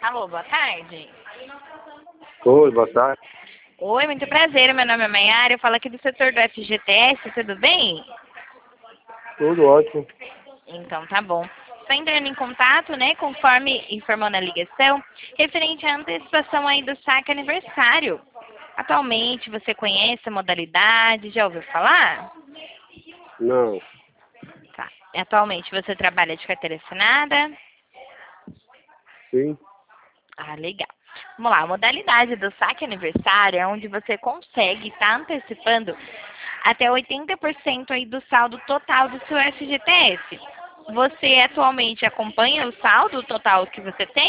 Alô, boa tarde. Oi, boa tarde. Oi, muito prazer. Meu nome é Maiara. Eu falo aqui do setor do FGTS. Tudo bem? Tudo ótimo. Então, tá bom. Estou entrando em contato, né, conforme informou na ligação, referente à antecipação aí do saque aniversário. Atualmente, você conhece a modalidade? Já ouviu falar? Não, Tá. Atualmente, você trabalha de carteira assinada? sim, Ah, legal. Vamos lá, a modalidade do saque aniversário é onde você consegue estar antecipando até 80% aí do saldo total do seu FGTS. Você atualmente acompanha o saldo total que você tem?